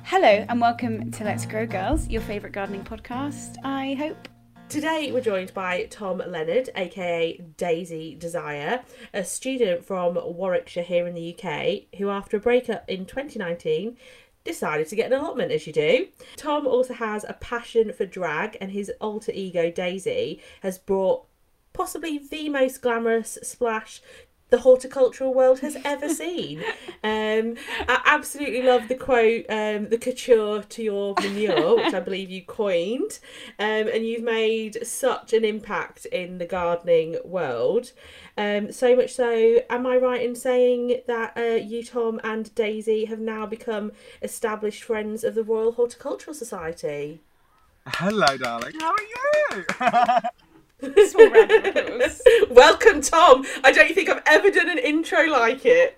Hello and welcome to Let's Grow Girls, your favourite gardening podcast, I hope. Today we're joined by Tom Leonard, aka Daisy Desire, a student from Warwickshire here in the UK, who after a breakup in 2019 decided to get an allotment, as you do. Tom also has a passion for drag, and his alter ego Daisy has brought possibly the most glamorous splash the horticultural world has ever seen. I absolutely love the quote, the couture to your manure, which I believe you coined, and you've made such an impact in the gardening world. So much so, am I right in saying that you, Tom, and Daisy have now become established friends of the Royal Horticultural Society? Hello, darling. How are you? Small round of applause. Welcome, Tom. I don't think I've ever done an intro like it.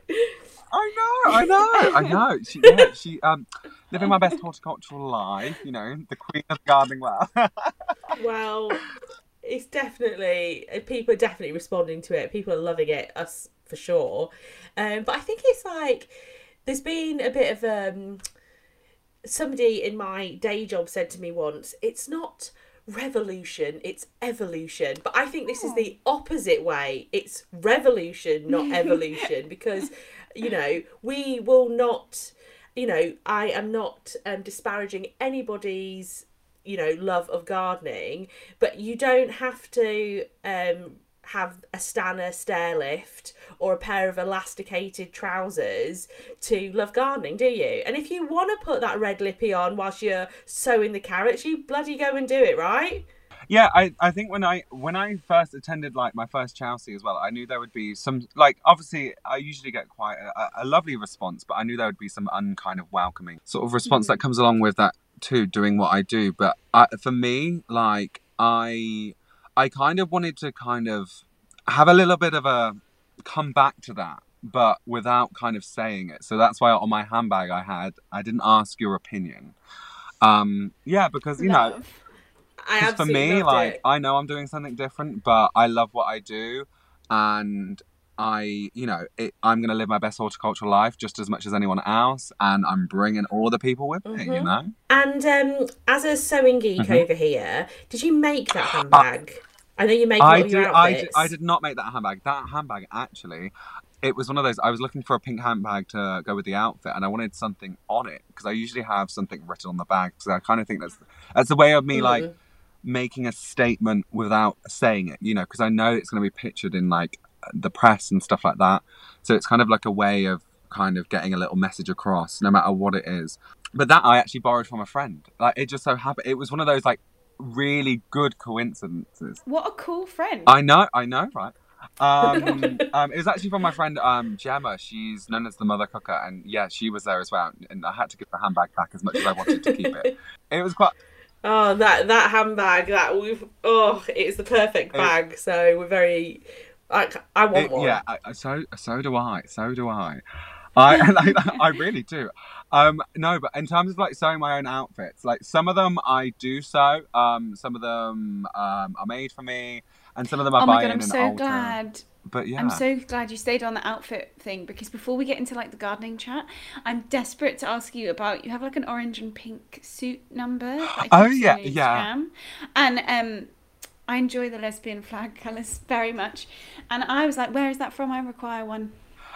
I know. She living my best horticultural life, you know, the queen of the gardening world. Well, it's definitely, people are definitely responding to it. People are loving it, us for sure. But I think it's like, there's been a bit of, somebody in my day job said to me once, it's not revolution, it's evolution. But I think this is the opposite way. It's revolution, not evolution, because, you know, we will not, you know, I am not disparaging anybody's, you know, love of gardening, but you don't have to have a Stana stair lift or a pair of elasticated trousers to love gardening, do you? And if you want to put that red lippy on whilst you're sowing the carrots, you bloody go and do it, right? Yeah, I think when I first attended like my first Chelsea as well, I knew there would be some, like, obviously I usually get quite a lovely response, but I knew there would be some unkind of welcoming sort of response that comes along with that too, doing what I do. But for me, like, I kind of wanted to kind of have a little bit of a come back to that, but without kind of saying it. So that's why on my handbag I didn't ask your opinion. Yeah, because, you know, I for me, loved like, it. I know I'm doing something different, but I love what I do. And you know, I'm going to live my best horticultural life just as much as anyone else. And I'm bringing all the people with me, you know? And as a sewing geek over here, did you make that handbag? I know you make a lot of your outfits. I did not make that handbag. That handbag, actually, it was one of those, I was looking for a pink handbag to go with the outfit, and I wanted something on it, because I usually have something written on the bag. So I kind of think that's the way of me, like, making a statement without saying it, you know, because I know it's going to be pictured in, like, the press and stuff like that. So it's kind of like a way of kind of getting a little message across, no matter what it is. But that I actually borrowed from a friend. Like, it just so happened, it was one of those, like, really good coincidences. What a cool friend. I know, right? It was actually from my friend Gemma. She's known as the mother cooker, and yeah, she was there as well. And I had to give the handbag back as much as I wanted to keep it. It was quite. Oh, that handbag, it's the perfect bag. So we're very, like, I want one. Yeah, so do I. So do I. I really do. No, but in terms of like sewing my own outfits, like some of them I do sew. Some of them are made for me, and some of them I buy in and alter. I'm so glad. But yeah, I'm so glad you stayed on the outfit thing, because before we get into like the gardening chat, I'm desperate to ask you about, you have like an orange and pink suit number that I keep seeing on Instagram. And I enjoy the lesbian flag colours very much, and I was like, where is that from? I require one.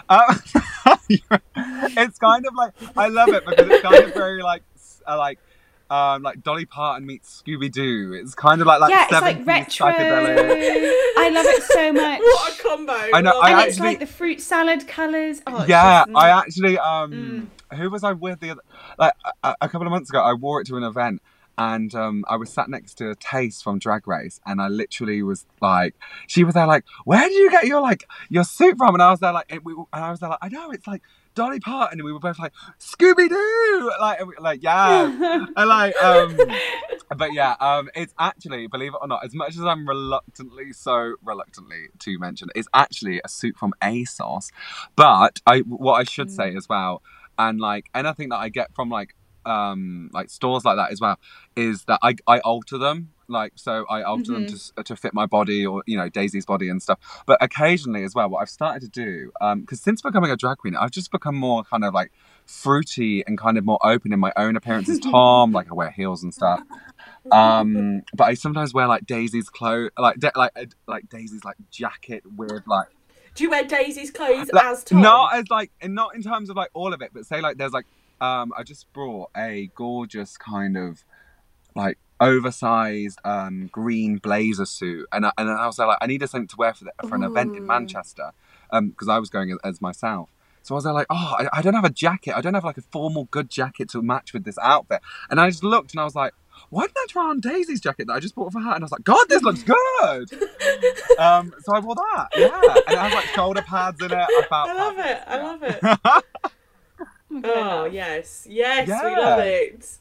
It's kind of like, I love it because it's kind of very like Dolly Parton meets Scooby Doo. It's kind of like yeah, it's like retro. Psychedelic. I love it so much. What a combo! I know. And it's like the fruit salad colours. Oh, yeah, I actually who was I with the other, like a couple of months ago? I wore it to an event. And I was sat next to Taste from Drag Race, and I literally was like, she was there like, where did you get your suit from? And I was there like, I know, it's like Dolly Parton, and we were both like, Scooby Doo, like yeah, and like but yeah, it's actually, believe it or not, as much as I'm reluctantly to mention, it's actually a suit from ASOS. But what I should say as well, and like anything that I get from like stores like that as well, is that I alter them. like, so I alter them to fit my body, or, you know, Daisy's body and stuff. But occasionally as well, what I've started to do, because since becoming a drag queen, I've just become more kind of like fruity and kind of more open in my own appearance as Tom. Like, I wear heels and stuff. But I sometimes wear like Daisy's clothes, like Daisy's like jacket with like. Do you wear Daisy's clothes like, as Tom? Not as like, and not in terms of like all of it, but say like there's like I just brought a gorgeous kind of like oversized green blazer suit, and I was like, I needed something to wear for an event in Manchester, because I was going as myself. So I was like, oh, I don't have a jacket. I don't have like a formal good jacket to match with this outfit. And I just looked and I was like, why didn't I try on Daisy's jacket that I just bought for her? And I was like, God, this looks good. So I wore that, yeah. And it has like shoulder pads in it. I love it. I love it. Oh, yes. Yes, yeah. We love it.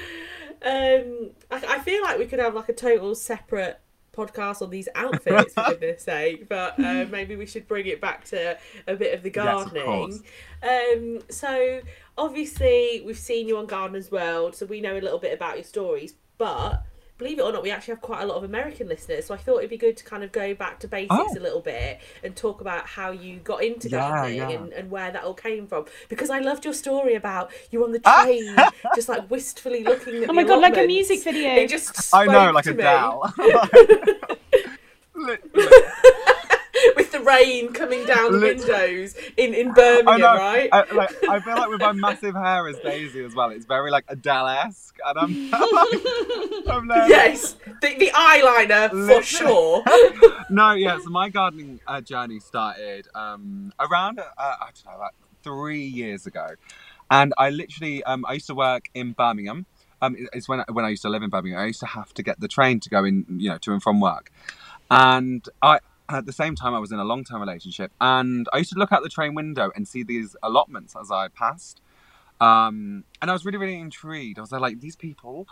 I feel like we could have like a total separate podcast on these outfits, for goodness sake, but maybe we should bring it back to a bit of the gardening. Yes, so obviously we've seen you on Gardener's World, so we know a little bit about your stories, but believe it or not, we actually have quite a lot of American listeners, so I thought it'd be good to kind of go back to basics a little bit and talk about how you got into gardening and where that all came from. Because I loved your story about you on the train, just like wistfully looking at oh my god, like a music video. It just spoke like a dowel. With the rain coming down the windows in Birmingham, right? I feel like with my massive hair as Daisy as well, it's very like Adele-esque, and I'm like, yes, the eyeliner for sure. No, yeah. So my gardening journey started around I don't know, like 3 years ago, and I literally I used to work in Birmingham. It's when I used to live in Birmingham. I used to have to get the train to go in, you know, to and from work, and at the same time, I was in a long-term relationship, and I used to look out the train window and see these allotments as I passed. And I was really, really intrigued. I was there like, these people,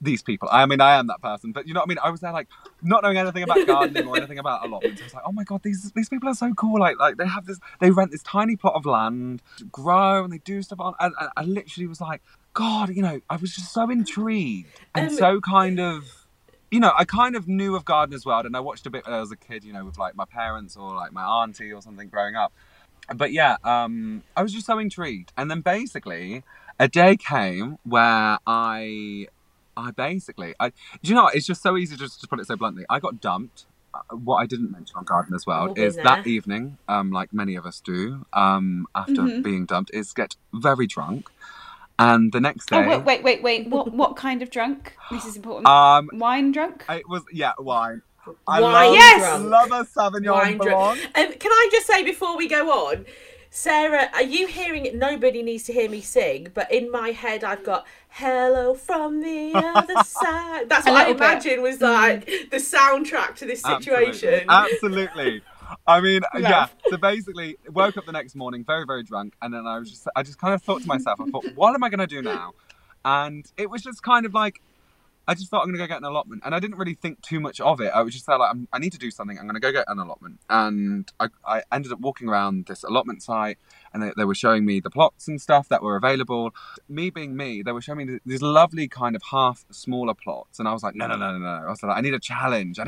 I mean, I am that person, but you know what I mean? I was there like, not knowing anything about gardening or anything about allotments. I was like, oh my God, these people are so cool. Like they rent this tiny plot of land to grow, and they do stuff on. And I literally was like, God, you know, I was just so intrigued and so kind of, you know, I kind of knew of Gardener's World, and I watched a bit when I was a kid, you know, with like my parents or like my auntie or something growing up. But yeah, I was just so intrigued. And then basically a day came where I basically, do you know what? It's just so easy just to put it so bluntly. I got dumped. What I didn't mention on Gardener's World is that evening, like many of us do, after being dumped, is get very drunk. And the next day... Oh, wait. What kind of drunk? This is important. Wine drunk? It was, yeah, wine. I love a Sauvignon Blanc. Can I just say before we go on, Sarah, are you hearing it? Nobody needs to hear me sing, but in my head I've got "Hello from the Other Side." That's what I imagine was like the soundtrack to this situation. Absolutely. I mean, yeah. So basically, woke up the next morning very, very drunk, and then I just kind of thought to myself, I thought, what am I going to do now? And it was just kind of like, I just thought I'm going to go get an allotment, and I didn't really think too much of it. I was just like, I need to do something. I'm going to go get an allotment, and I ended up walking around this allotment site, and they were showing me the plots and stuff that were available. Me being me, they were showing me these lovely kind of half smaller plots, and I was like, no. I was like, I need a challenge.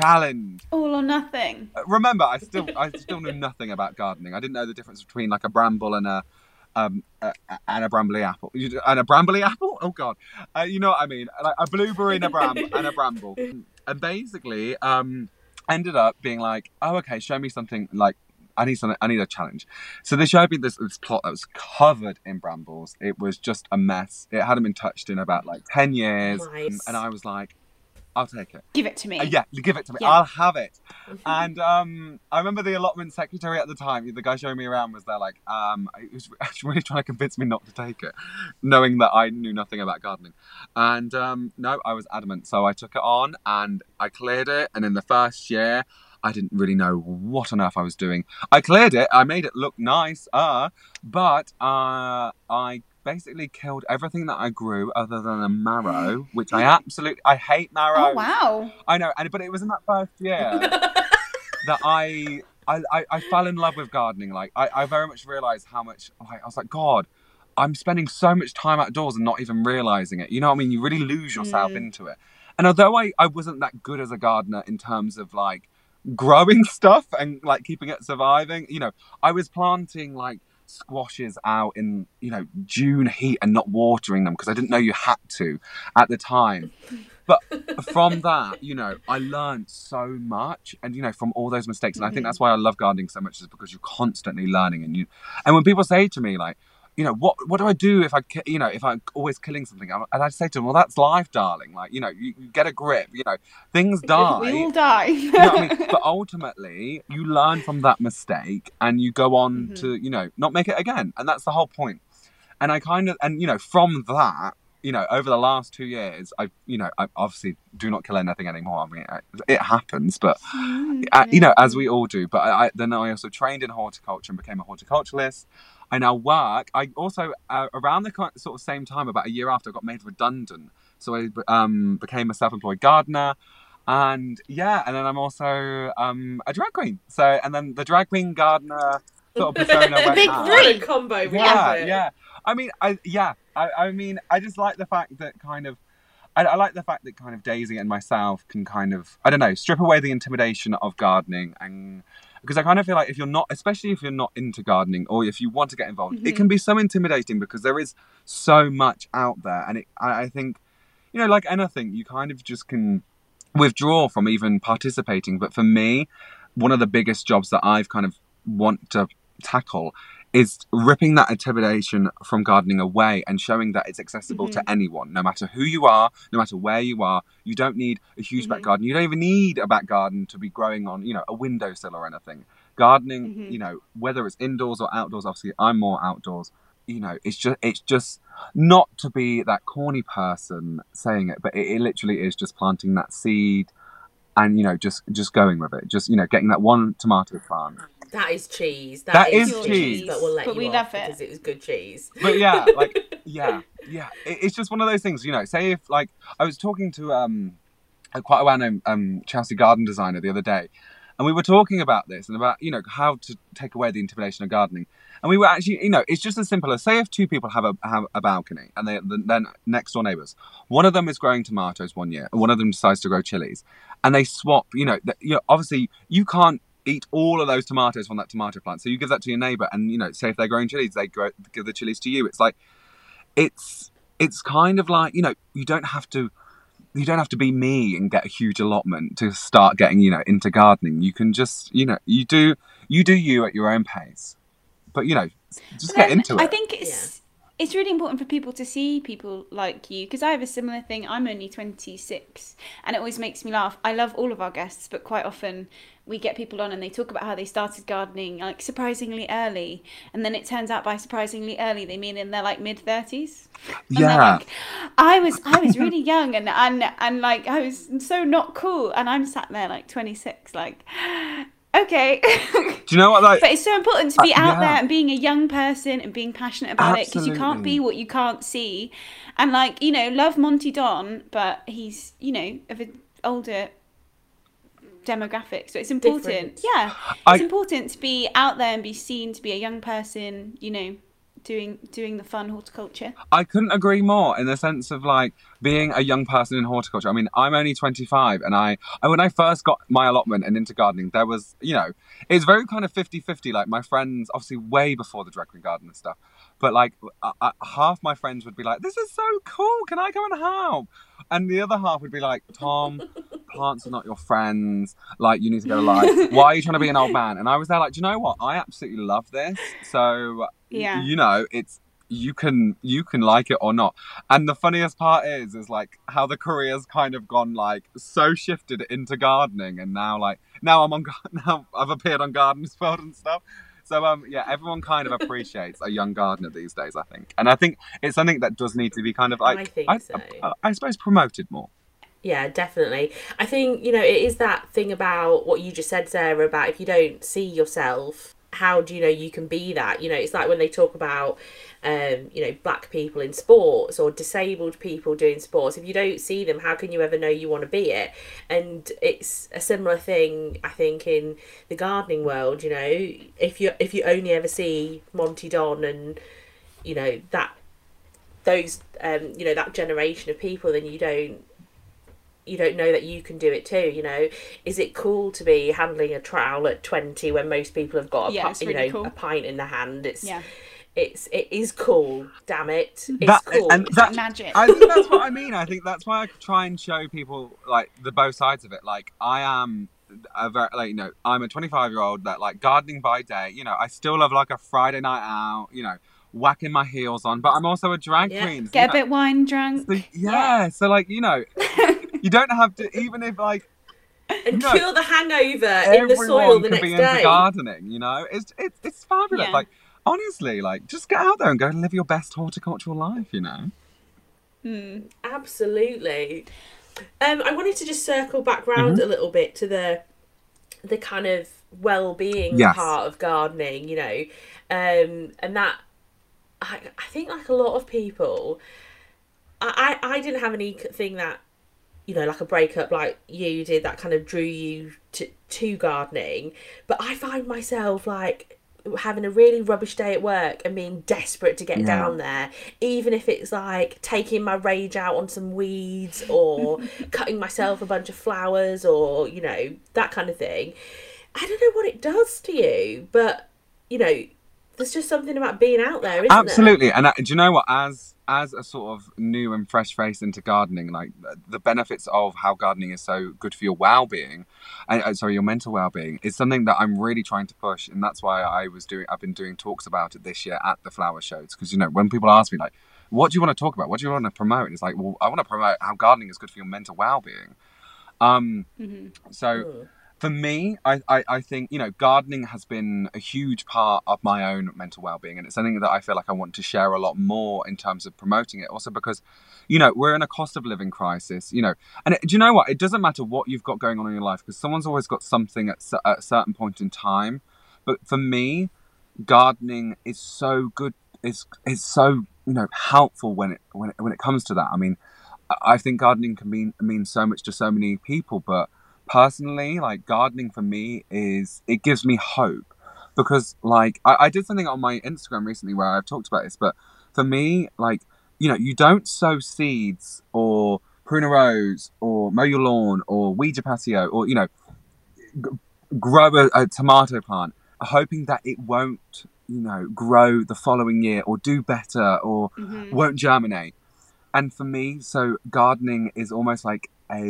All or nothing. Remember, I still knew nothing about gardening. I didn't know the difference between like a bramble and a brambly apple. And a brambly apple? Oh God. You know what I mean? Like a blueberry and a bramble. And basically, ended up being like, oh, okay, show me something like, I need a challenge. So they showed me this plot that was covered in brambles. It was just a mess. It hadn't been touched in about like 10 years. Nice. And I was like, I'll take it. Give it to me. Yeah, give it to me. Yeah. I'll have it. And I remember the allotment secretary at the time, the guy showing me around, was there like, he was really trying to convince me not to take it, knowing that I knew nothing about gardening. And no, I was adamant. So I took it on and I cleared it. And in the first year, I didn't really know what on earth I was doing. I cleared it. I made it look nice. But I basically killed everything that I grew other than a marrow, which I hate marrow. Oh, wow. I know, but it was in that first year that I fell in love with gardening. Like, I very much realised how much, like, I was like, God, I'm spending so much time outdoors and not even realising it. You know what I mean? You really lose yourself into it. And although I wasn't that good as a gardener in terms of like growing stuff and like keeping it surviving, you know, I was planting like squashes out in, you know, June heat and not watering them because I didn't know you had to at the time. But from that, you know, I learned so much, and you know, from all those mistakes, and I think that's why I love gardening so much, is because you're constantly learning. And when people say to me like, you know, what do I do if if I'm always killing something? And I say to them, well, that's life, darling. Like, you know, you get a grip. You know, things die. We all die. You know what I mean? But ultimately, you learn from that mistake, and you go on to, you know, not make it again. And that's the whole point. And you know, from that, you know, over the last 2 years, I obviously do not kill anything anymore. I mean, it happens, but you know, as we all do. But then I also trained in horticulture and became a horticulturalist. I now work. I also around the sort of same time, about a year after, I got made redundant, so I became a self-employed gardener. And yeah, and then I'm also a drag queen. So, and then the drag queen gardener sort of persona went big out. three combo. Yeah. I mean, I mean, I just like the fact that kind of, I like the fact that kind of Daisy and myself can kind of, I don't know, strip away the intimidation of gardening. And because I kind of feel like if you're not, especially if you're not into gardening, or if you want to get involved, it can be so intimidating because there is so much out there. And I think, you know, like anything, you kind of just can withdraw from even participating. But for me, one of the biggest jobs that I've kind of want to tackle is ripping that intimidation from gardening away and showing that it's accessible to anyone, no matter who you are, no matter where you are. You don't need a huge back garden. You don't even need a back garden to be growing on, you know, a windowsill or anything. Gardening, you know, whether it's indoors or outdoors, obviously I'm more outdoors. You know, it's just not to be that corny person saying it, but it literally is just planting that seed and, you know, just going with it. Just, you know, getting that one tomato plant. That is cheese. That is cheese. But we'll let you we off love it because it was good cheese. But yeah, like, yeah. It's just one of those things, you know, say if, like, I was talking to a quite a well-known Chelsea garden designer the other day, and we were talking about this and about, you know, how to take away the intimidation of gardening. And we were actually, you know, it's just as simple as, say if two people have a balcony and they're next door neighbours. One of them is growing tomatoes one year, and one of them decides to grow chilies. And they swap, you know, obviously you can't eat all of those tomatoes from that tomato plant. So you give that to your neighbour, and, you know, say if they're growing chilies, they give the chilies to you. It's like, it's kind of like, you know, you don't have to be me and get a huge allotment to start getting, you know, into gardening. You can just, you know, you do you at your own pace. But, you know, just get into it. I think it's really important for people to see people like you, because I have a similar thing. I'm only 26, and it always makes me laugh. I love all of our guests, but quite often we get people on and they talk about how they started gardening like surprisingly early, and then it turns out by surprisingly early they mean in their like mid-30s. Yeah. Like, I was really young and like I was so not cool, and I'm sat there like 26 like okay. Do you know what? Like, but it's so important to be out there and being a young person and being passionate about it, because you can't be what you can't see. And like, you know, love Monty Don, but he's, you know, of an older demographic, so it's important. Different. It's important to be out there and be seen to be a young person, you know, doing the fun horticulture. I couldn't agree more, in the sense of like being a young person in horticulture. I mean, I'm only 25, and I when I first got my allotment and into gardening, there was, you know, it's very kind of 50-50. Like my friends, obviously way before the drag queen garden and stuff, but like half my friends would be like, "This is so cool, can I go and help?" And the other half would be like, "Tom, plants are not your friends. Like, you need to go live. Why are you trying to be an old man?" And I was there like, do you know what? I absolutely love this. So, you know, it's, you can like it or not. And the funniest part is like how the career's kind of gone like so shifted into gardening. And now now I've appeared on Gardeners World and stuff. So, everyone kind of appreciates a young gardener these days, I think. And I think it's something that does need to be kind of like, I suppose, promoted more. Yeah, definitely. I think, you know, it is that thing about what you just said, Sarah, about if you don't see yourself, how do you know you can be that? You know, it's like when they talk about, you know, black people in sports or disabled people doing sports. If you don't see them, how can you ever know you want to be it? And it's a similar thing, I think, in the gardening world. You know, if you only ever see Monty Don and, you know, that generation of people, then you don't you don't know that you can do it too. You know, is it cool to be handling a trowel at 20 when most people have got a pint in their hand? It is cool. Damn it, it's cool. And it's like magic. I think that's what I mean. I think that's why I try and show people like the both sides of it. Like I am a very, like, you know, I'm a 25-year-old that like gardening by day. You know, I still love like a Friday night out. You know, whacking my heels on, but I'm also a drag queen. Get a bit wine drunk. So, so like, you know, you don't have to, even if like, and cure the hangover in the soil the next day. Everyone can be into gardening, you know. It's fabulous. Like, honestly, like, just get out there and go and live your best horticultural life, you know. Absolutely. I wanted to just circle back round a little bit to the kind of well-being part of gardening, you know, and that I think like a lot of people, I didn't have anything that, you know, like a breakup like you did that kind of drew you to gardening, but I find myself like having a really rubbish day at work and being desperate to get down there, even if it's like taking my rage out on some weeds or cutting myself a bunch of flowers or, you know, that kind of thing. I don't know what it does to you, but, you know, there's just something about being out there, isn't Absolutely. There? And do you know what? As a sort of new and fresh face into gardening, like the benefits of how gardening is so good for your well-being, your mental well-being, is something that I'm really trying to push, and that's why I've been doing talks about it this year at the flower shows. Because, you know, when people ask me like, what do you want to talk about? What do you want to promote? It's like, well, I want to promote how gardening is good for your mental well-being. So. For me, I think, you know, gardening has been a huge part of my own mental well-being, and it's something that I feel like I want to share a lot more in terms of promoting it. Also because, you know, we're in a cost of living crisis, you know, and do you know what? It doesn't matter what you've got going on in your life, because someone's always got something at a certain point in time. But for me, gardening is so good. It's so, you know, helpful when it comes to that. I mean, I think gardening can mean so much to so many people, but personally, like, gardening for me it gives me hope, because like I did something on my Instagram recently where I've talked about this, but for me, like, you know, you don't sow seeds or prune a rose or mow your lawn or weed your patio or, you know, grow a tomato plant hoping that it won't, you know, grow the following year or do better or won't germinate. And for me, so gardening is almost like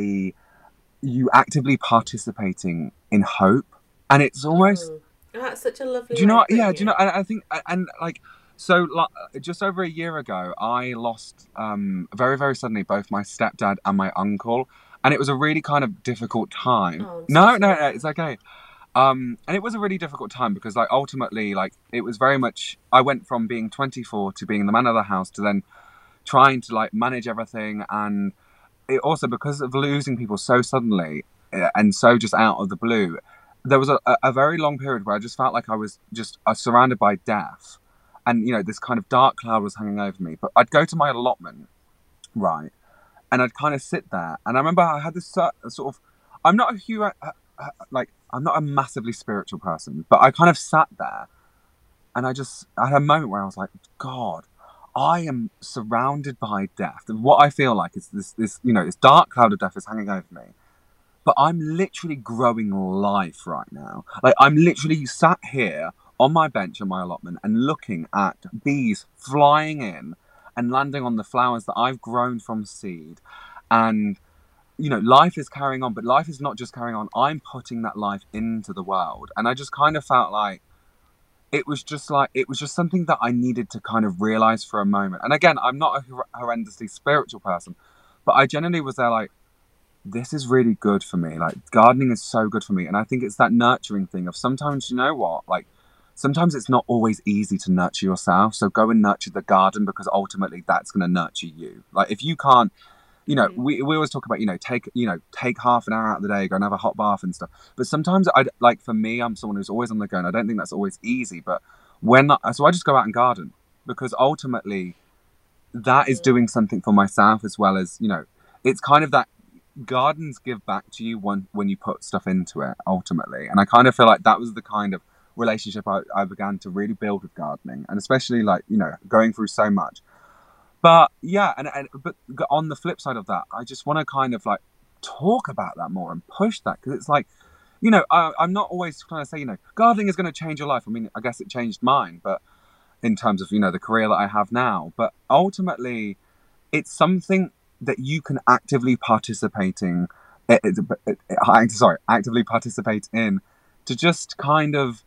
you actively participating in hope, and it's almost that's such a lovely. Do you know what? Yeah, do you know? I think, and like, so like, just over a year ago, I lost very, very suddenly both my stepdad and my uncle, and it was a really kind of difficult time. No, it's okay. And it was a really difficult time because, like, ultimately, like, it was very much, I went from being 24 to being the man of the house to then trying to like manage everything, and it also, because of losing people so suddenly and so just out of the blue, there was a very long period where I just felt like I was just surrounded by death, and, you know, this kind of dark cloud was hanging over me. But I'd go to my allotment, right, and I'd kind of sit there, and I remember I had this sort of, I'm not a huge, like, I'm not a massively spiritual person, but I kind of sat there, and I had a moment where I was like, God, I am surrounded by death. And what I feel like is this, you know, this dark cloud of death is hanging over me. But I'm literally growing life right now. Like, I'm literally sat here on my bench in my allotment and looking at bees flying in and landing on the flowers that I've grown from seed. And, you know, life is carrying on, but life is not just carrying on. I'm putting that life into the world. And I just kind of felt like, it was just something that I needed to kind of realize for a moment. And again, I'm not a horrendously spiritual person, but I genuinely was there like, this is really good for me. Like, gardening is so good for me. And I think it's that nurturing thing of sometimes, you know what, like, sometimes it's not always easy to nurture yourself. So go and nurture the garden, because ultimately that's going to nurture you. Like, if you can't, you know, we always talk about, take half an hour out of the day, go and have a hot bath and stuff. But sometimes for me, I'm someone who's always on the go, and I don't think that's always easy. But so I just go out and garden, because ultimately that is doing something for myself, as well as, you know, it's kind of that gardens give back to you when you put stuff into it ultimately. And I kind of feel like that was the kind of relationship I began to really build with gardening, and especially, like, you know, going through so much. But yeah, but on the flip side of that, I just want to kind of like talk about that more and push that, because it's like, you know, I'm not always trying to say, you know, gardening is going to change your life. I mean, I guess it changed mine, but in terms of, you know, the career that I have now. But ultimately, it's something that you can actively participate in, actively participate in, to just kind of,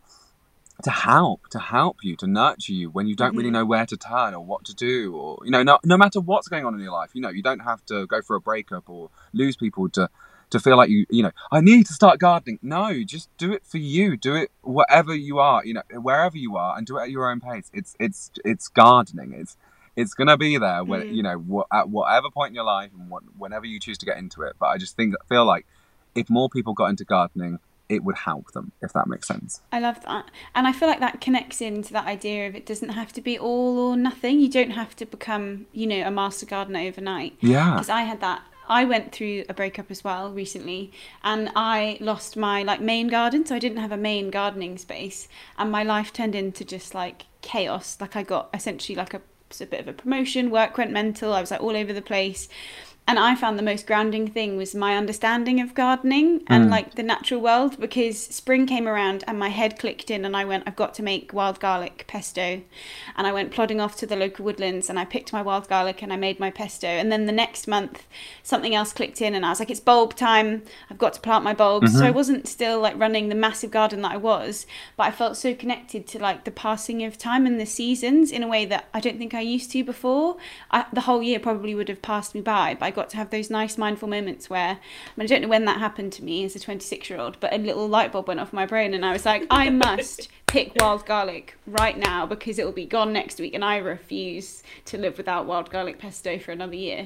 to help you, to nurture you when you don't really know where to turn or what to do, or, you know, no matter what's going on in your life, you know, you don't have to go through a breakup or lose people to feel like you know, I need to start gardening. No, just do it for you. Do it wherever you are, you know, wherever you are, and do it at your own pace. It's gardening. It's gonna be there when, you know, at whatever point in your life and whenever you choose to get into it. But I just feel like if more people got into gardening, it would help them, if that makes sense. I love that. And I feel like that connects into that idea of it doesn't have to be all or nothing. You don't have to become, you know, a master gardener overnight. Yeah. Because I had that. I went through a breakup as well recently, and I lost my main garden, so I didn't have a main gardening space, and my life turned into just chaos. I got essentially a bit of a promotion, work went mental, I was all over the place. And I found the most grounding thing was my understanding of gardening and the natural world, because spring came around and my head clicked in and I went, I've got to make wild garlic pesto. And I went plodding off to the local woodlands and I picked my wild garlic and I made my pesto. And then the next month, something else clicked in and I was like, it's bulb time. I've got to plant my bulbs. So I wasn't still running the massive garden that I was, but I felt so connected to the passing of time and the seasons in a way that I don't think I used to before. The whole year probably would have passed me by, but I got to have those nice mindful moments where, I don't know when that happened to me as a 26-year-old, but a little light bulb went off my brain and I was like, I must pick wild garlic right now because it will be gone next week and I refuse to live without wild garlic pesto for another year.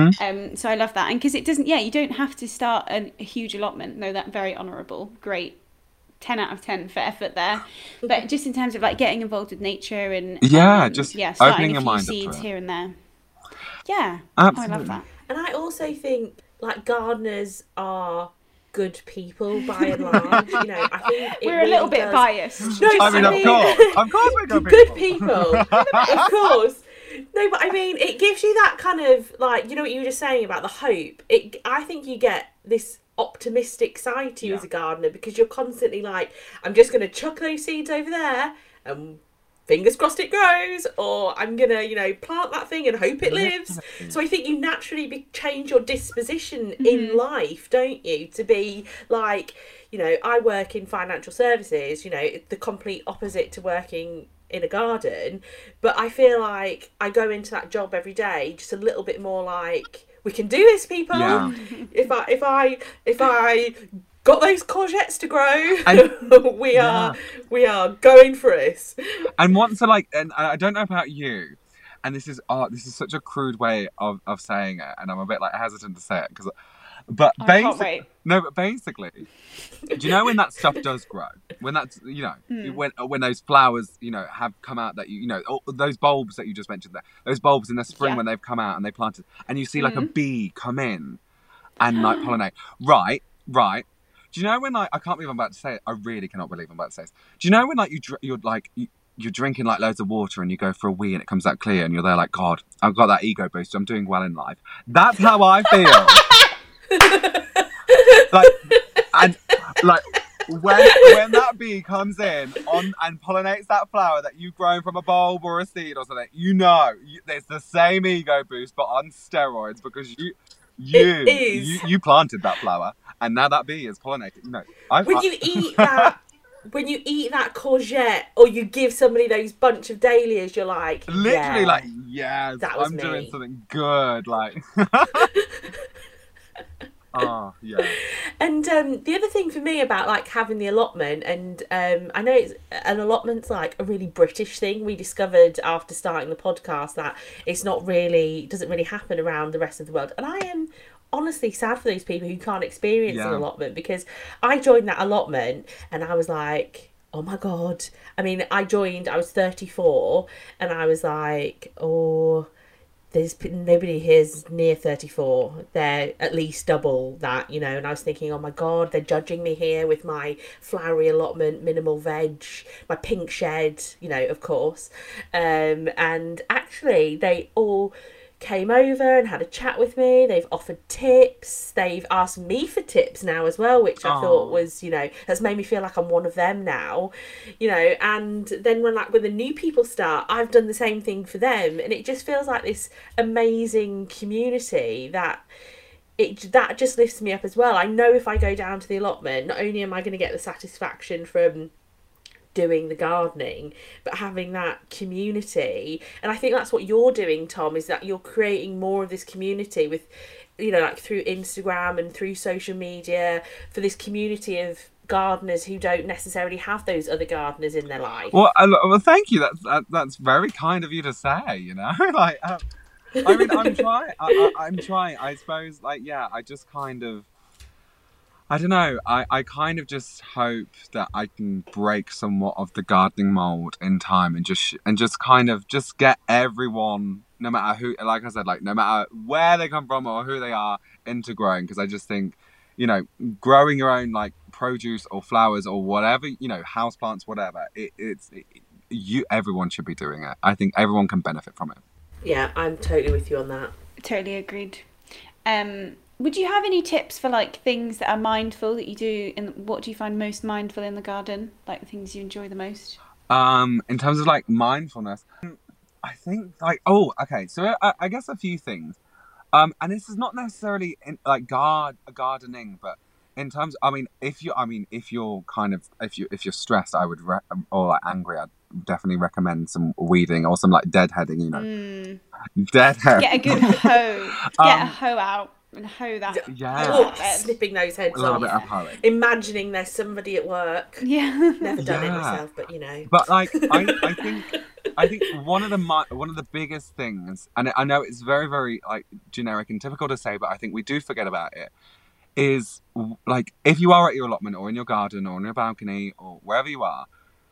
So I love that. And because it doesn't, you don't have to start a huge allotment, though that's very honourable, great. 10 out of 10 for effort there, but just in terms of getting involved with nature and opening your mind seeds up here and there. Yeah, absolutely. I love that. And I also think gardeners are good people by and large. You know, I think we're a little bit biased. No, of course we're good people. Of course. No, but I mean, it gives you that kind of you know what you were just saying about the hope. I think you get this optimistic side to you as a gardener, because you're constantly I'm just going to chuck those seeds over there and fingers crossed it grows, or I'm going to, you know, plant that thing and hope it lives. So I think you naturally change your disposition in life, don't you? To be you know, I work in financial services, you know, the complete opposite to working in a garden, but I feel like I go into that job every day just a little bit more we can do this, people. Yeah. If I got those courgettes to grow, we are going for it. And and I don't know about you, and this is such a crude way of saying it, and I'm a bit hesitant to say it but basically, do you know when that stuff does grow? When that's, you know, when those flowers, you know, have come out, that you know, those bulbs that you just mentioned there, those bulbs in the spring when they've come out and they planted, and you see a bee come in and pollinate. Right. Do you know when I can't believe I'm about to say it. I really cannot believe I'm about to say this. Do you know when you're drinking loads of water and you go for a wee and it comes out clear and you're there God, I've got that ego boost. I'm doing well in life. That's how I feel. When that bee comes in and pollinates that flower that you've grown from a bulb or a seed or something, you know, there's the same ego boost but on steroids, because you planted that flower and now that bee is pollinated. No, when you eat that courgette, or you give somebody those bunch of dahlias, you're literally yes, I'm doing something good. Oh, yeah. And the other thing for me about having the allotment, and I know an allotment's a really British thing. We discovered after starting the podcast that doesn't really happen around the rest of the world. And I am honestly sad for those people who can't experience an allotment, because I joined that allotment and I was like, oh my God. I mean, I was 34 and I was like, oh, there's nobody here's near 34. They're at least double that, you know. And I was thinking, oh my God, they're judging me here with my flowery allotment, minimal veg, my pink shed, you know, of course. And actually they all came over and had a chat with me. They've offered tips. They've asked me for tips now as well, which I thought was, has made me feel like I'm one of them now, and then when the new people start, I've done the same thing for them, and it just feels like this amazing community that just lifts me up as well. I know if I go down to the allotment, not only am I going to get the satisfaction from doing the gardening, but having that community. And I think that's what you're doing, Tom, is that you're creating more of this community with, through Instagram and through social media, for this community of gardeners who don't necessarily have those other gardeners in their life. Well, thank you. That's very kind of you to say. I mean, I'm trying. I'm trying. I suppose, I just kind of, I don't know. I kind of just hope that I can break somewhat of the gardening mold in time, and just kind of just get everyone, no matter who, like I said, no matter where they come from or who they are, into growing. Because I just think, growing your own produce or flowers or whatever, houseplants, whatever. Everyone should be doing it. I think everyone can benefit from it. Yeah, I'm totally with you on that. Totally agreed. Would you have any tips for things that are mindful that you do, and what do you find most mindful in the garden? The things you enjoy the most? In terms of mindfulness, I think okay. So I guess a few things. And this is not necessarily in gardening, but in terms, if you're stressed, I would or angry, I'd definitely recommend some weeding or some deadheading. Deadhead. Get a good hoe. Get a hoe out. And hoe that. Yeah. Snipping those heads a little off. Bit of hoeing. Imagining there's somebody at work. Yeah. Never done it myself, but But I think one of the biggest things, and I know it's very, very generic and typical to say, but I think we do forget about it, is if you are at your allotment or in your garden or on your balcony or wherever you are,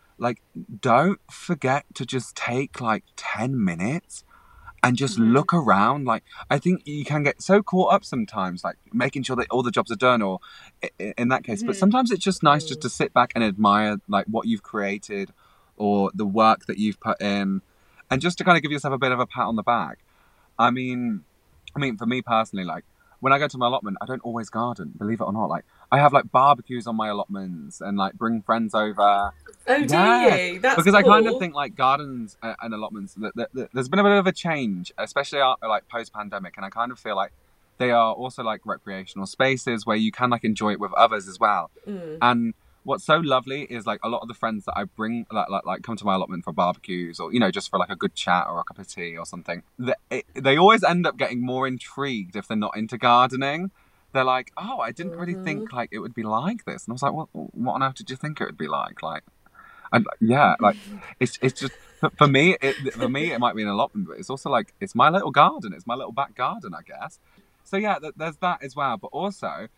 don't forget to just take 10 minutes and just look around. I think you can get so caught up sometimes, making sure that all the jobs are done, or in that case. But sometimes it's just nice just to sit back and admire what you've created or the work that you've put in, and just to kind of give yourself a bit of a pat on the back. I mean, for me personally, when I go to my allotment, I don't always garden, believe it or not. I have barbecues on my allotments and bring friends over. Oh, do you? That's because cool. I kind of think gardens and allotments, there's been a bit of a change, especially post-pandemic, and I kind of feel they are also recreational spaces where you can enjoy it with others as well. And what's so lovely is a lot of the friends that I bring come to my allotment for barbecues or just for a good chat or a cup of tea or something. They always end up getting more intrigued if they're not into gardening. They're like, oh, I didn't really think it would be like this, and I was like, what on earth did you think it would be like? And it's just for me. For me, it might be an allotment, but it's also it's my little garden. It's my little back garden, I guess. So yeah, there's that as well. But also,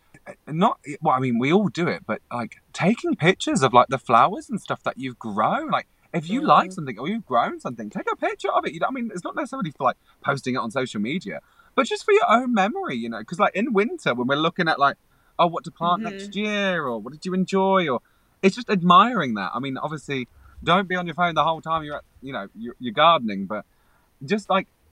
we all do it, but taking pictures of the flowers and stuff that you've grown. If you like something or you've grown something, take a picture of it. It's not necessarily for posting it on social media, but just for your own memory. Because in winter when we're looking at what to plant next year, or what did you enjoy, or it's just admiring that. Obviously, don't be on your phone the whole time you're at, you're gardening, but just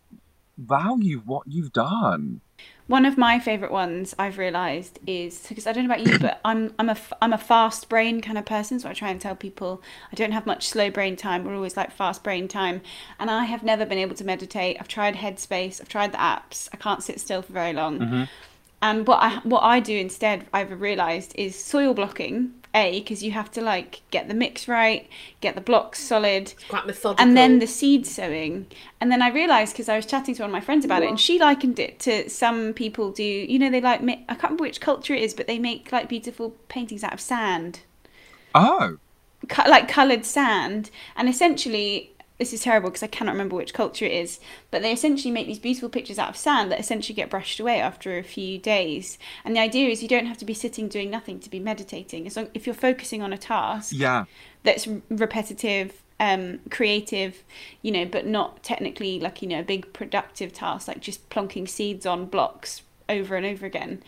value what you've done. One of my favourite ones I've realised is, because I don't know about you, but I'm a fast brain kind of person, so I try and tell people I don't have much slow brain time. We're always fast brain time, and I have never been able to meditate. I've tried Headspace, I've tried the apps. I can't sit still for very long. And what I do instead, I've realised, is soil blocking. Because you have to get the mix right, get the blocks solid, quite methodical, and then the seed sowing. And then I realised, because I was chatting to one of my friends about it, and she likened it to some people do. They I can't remember which culture it is, but they make beautiful paintings out of sand. Oh, coloured sand, and essentially. This is terrible because I cannot remember which culture it is, but they essentially make these beautiful pictures out of sand that essentially get brushed away after a few days. And the idea is you don't have to be sitting doing nothing to be meditating. As long if you're focusing on a task that's repetitive, creative, but not technically a big productive task, just plonking seeds on blocks over and over again.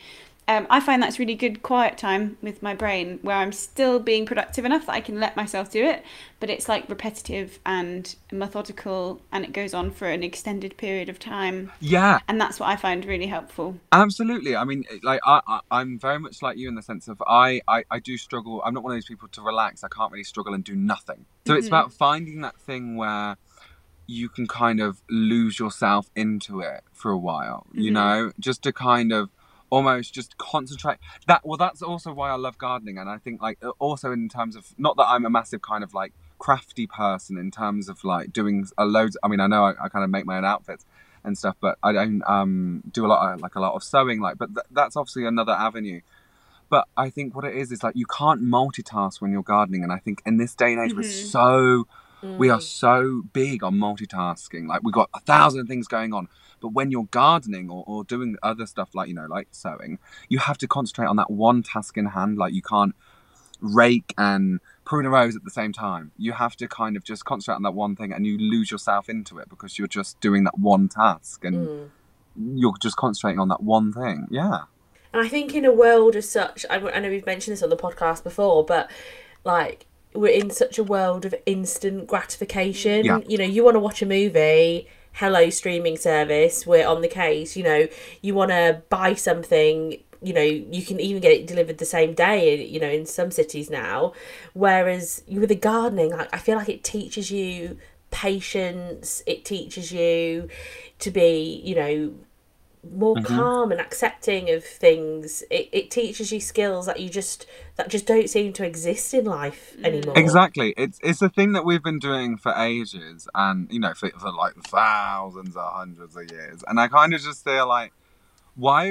I find that's really good quiet time with my brain where I'm still being productive enough that I can let myself do it, but it's like repetitive and methodical, and it goes on for an extended period of time. Yeah. And that's what I find really helpful. Absolutely. I mean, like, I'm very much like you in the sense of I do struggle. I'm not one of those people to relax. I can't really struggle and do nothing. So it's about finding that thing where you can kind of lose yourself into it for a while, you know, just to kind of almost just concentrate. That's also why I love gardening. And I think, like, also in terms of, not that I'm a massive kind of like crafty person in terms of like doing loads. I mean, I know I kind of make my own outfits and stuff, but I don't do a lot of sewing, like, but that's obviously another avenue. But I think what it is like you can't multitask when you're gardening. And I think in this day and age, we are so big on multitasking. Like, we've got 1,000 things going on. But when you're gardening or doing other stuff like, you know, like sewing, you have to concentrate on that one task in hand. Like, you can't rake and prune a rose at the same time. You have to kind of just concentrate on that one thing, and you lose yourself into it because you're just doing that one task and you're just concentrating on that one thing. Yeah. And I think in a world as such, I know we've mentioned this on the podcast before, but like, we're in such a world of instant gratification. Yeah. You know, you want to watch a movie, hello streaming service, we're on the case. You know, you want to buy something, you know, you can even get it delivered the same day, you know, in some cities now. Whereas with the gardening, I feel like it teaches you patience, it teaches you to be, you know, more calm and accepting of things. It teaches you skills that just don't seem to exist in life anymore. Exactly. It's a thing that we've been doing for ages, and, you know, for like thousands or hundreds of years. And I kind of just feel like, why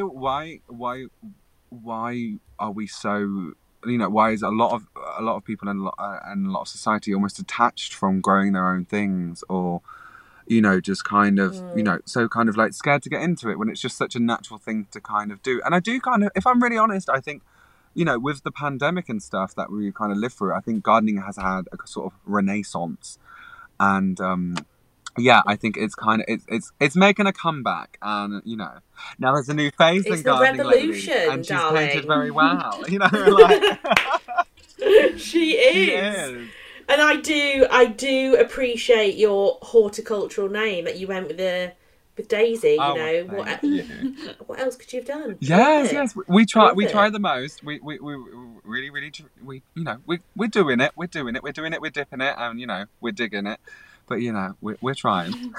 are we so, you know, why is a lot of people and a lot of society almost detached from growing their own things, or, you know, just kind of, you know, so kind of like scared to get into it when it's just such a natural thing to kind of do. And I do kind of, if I'm really honest, I think, you know, with the pandemic and stuff that we kind of lived through, I think gardening has had a sort of renaissance. And yeah, I think it's kind of, it's making a comeback. And, you know, now there's a new phase in gardening lately, and she's painted very well, you know, like. She is. And I do appreciate your horticultural name that you went with Daisy. You know, what else could you have done? Yes. We try the most. We really, you know, we're doing it. We're dipping it, and, you know, we're digging it. But, you know, we're trying.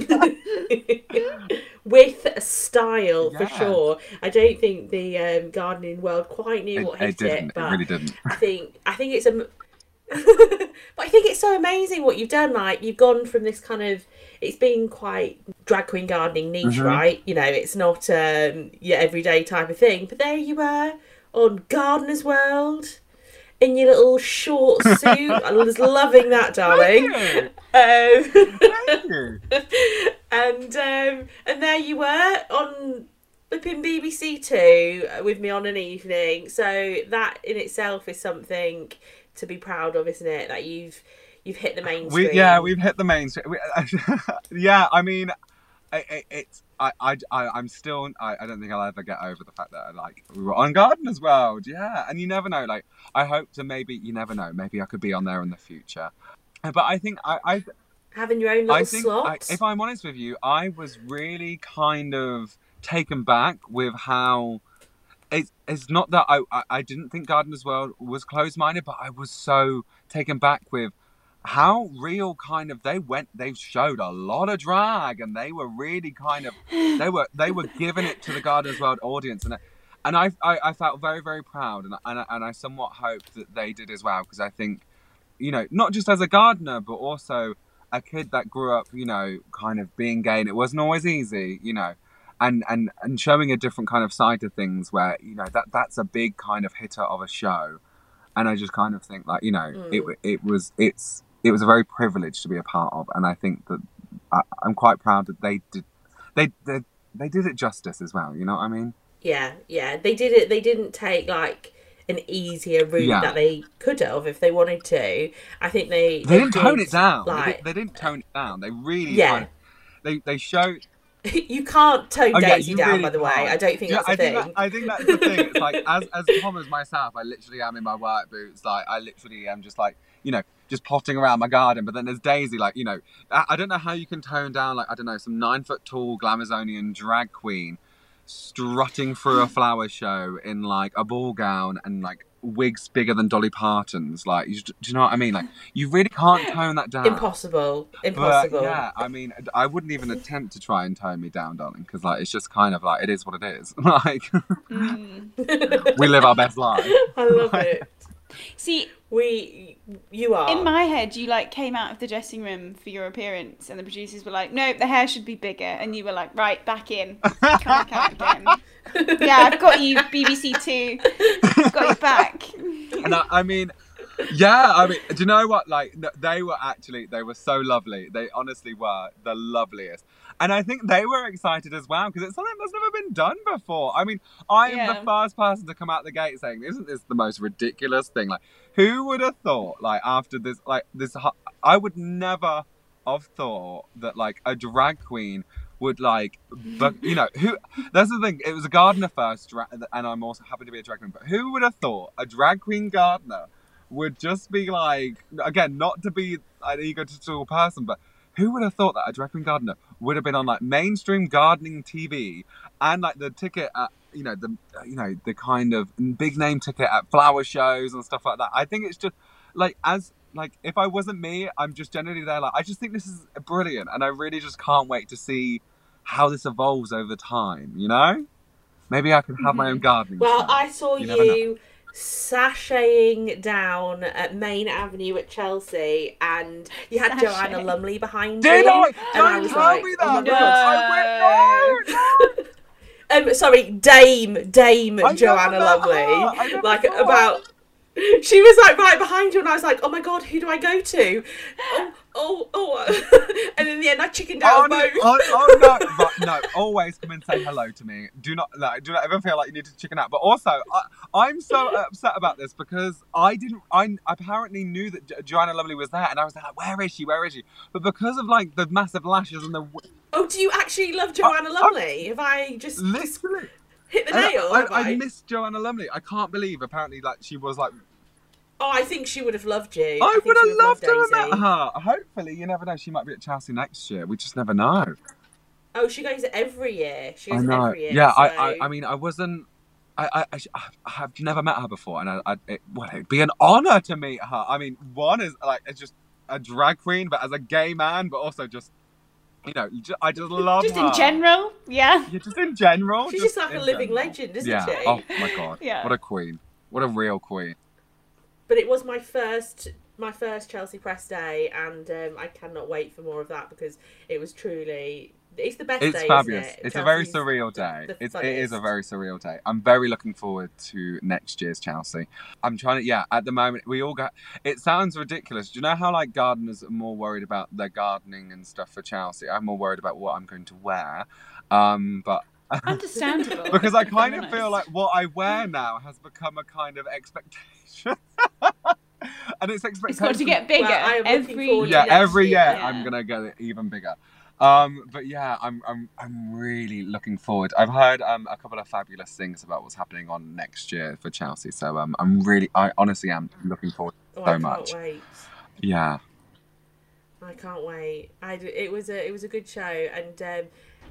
With a style, for sure. I don't think the gardening world quite knew what hit it, but it really didn't. I think it's but I think it's so amazing what you've done. Like, you've gone from this kind of, it's been quite drag queen gardening niche, right? You know, it's not your everyday type of thing. But there you were on Gardener's World in your little short suit. I was loving that, darling. Thank you. And there you were on flipping BBC Two with me on an evening. So that in itself is something to be proud of, isn't it? That you've hit the mainstream. We've hit the mainstream. Yeah, I mean, I'm still. I don't think I'll ever get over the fact that, like, we were on Gardener's World. Yeah, and you never know. Like, I hope to you never know. Maybe I could be on there in the future. But I think I having your own little slot. If I'm honest with you, I was really kind of taken back with how. It's not that I didn't think Gardener's World was closed-minded, but I was so taken back with how real kind of they showed a lot of drag, and they were really kind of they were giving it to the Gardener's World audience, and I felt very, very proud, and I somewhat hoped that they did as well, because I think, you know, not just as a gardener, but also a kid that grew up, you know, kind of being gay, and it wasn't always easy, you know. And showing a different kind of side to things where, you know, that's a big kind of hitter of a show. And I just kind of think, like, you know, it was a very privilege to be a part of. And I think that I'm quite proud that they did it justice as well. You know what I mean? Yeah. They did it. They didn't take, like, an easier route that they could have if they wanted to. I think they didn't tone it down. Like, they didn't tone it down. They really kind of, they showed. You can't tone Daisy down, really by the way. I don't think that's a thing. I think that's the thing. It's like, as Tom as myself, I literally am in my work boots. Like, I literally am just like, you know, just potting around my garden. But then there's Daisy, like, you know, I don't know how you can tone down, like, I don't know, some 9-foot-tall Glamazonian drag queen strutting through a flower show in, like, a ball gown and, like, wigs bigger than Dolly Parton's. Like, do you know what I mean? Like, you really can't tone that down. Impossible. But, yeah, I mean, I wouldn't even attempt to try and tone me down, darling, because, like, it's just kind of like, it is what it is. Like, we live our best life. I love it. See, you are. In my head, you like came out of the dressing room for your appearance, and the producers were like, "Nope, the hair should be bigger," and you were like, "Right, back in, come back out again." Yeah, I've got you, BBC Two. I've got you back. And I mean, yeah, I mean, do you know what? Like, they were so lovely. They honestly were the loveliest. And I think they were excited as well, because it's something that's never been done before. I mean, I am the first person to come out the gate saying, isn't this the most ridiculous thing? Like, who would have thought, like, after this, I would never have thought that, like, a drag queen would, like, but, you know, that's the thing, it was a gardener first, and I'm also happy to be a drag queen, but who would have thought a drag queen gardener would just be, like, again, not to be an egotistical person, but who would have thought that a drag queen gardener would have been on, like, mainstream gardening TV and, like, the ticket at, the kind of big name ticket at flower shows and stuff like that. I think it's just, like, if I wasn't me, I'm just generally there, like, I just think this is brilliant, and I really just can't wait to see how this evolves over time, you know? Maybe I could have my own gardening show. I saw you sashaying down at Main Avenue at Chelsea, and you had Joanna Lumley behind you. Did I? Don't tell me that! No. Sorry, Dame Joanna Lumley. Like, about... She was, like, right behind you, and I was like, oh my god, who do I go to? And in the end I chickened out both. No, always come and say hello to me. Do not ever feel like you need to chicken out. But also, I'm so upset about this, because I apparently knew that Joanna Lumley was there, and I was like, where is she? But because of, like, the massive lashes and the... Oh, do you actually love Joanna Lumley? Have I just... Literally. Hit the nail, I miss Joanna Lumley. I can't believe, apparently, like, she was, like... Oh, I think she would have loved you. I would have loved to have met her. Hopefully, you never know, she might be at Chelsea next year. We just never know. Oh, she goes every year. Every year. Yeah, so... I mean, I wasn't... I have never met her before, and it'd be an honour to meet her. I mean, one is, like, it's just a drag queen, but as a gay man, but also just... You know, I just love her. Just in general, yeah. Yeah, just in general. She's just like a living legend, isn't she? Oh my god, what a queen. What a real queen. But it was my first Chelsea press day, and I cannot wait for more of that, because it was truly... It's the best day, It's fabulous. Isn't it? It's a very surreal day. It is a very surreal day. I'm very looking forward to next year's Chelsea. I'm trying to, at the moment, we all got... It sounds ridiculous. Do you know how, like, gardeners are more worried about their gardening and stuff for Chelsea? I'm more worried about what I'm going to wear. But... Understandable. Because I kind of feel like what I wear now has become a kind of expectation. And it's expectation. It's got to get bigger every year. I'm gonna get it even bigger. But yeah, I'm really looking forward. I've heard a couple of fabulous things about what's happening on next year for Chelsea. So I honestly am looking forward so much. I can't wait. Yeah. I can't wait. It was a good show, and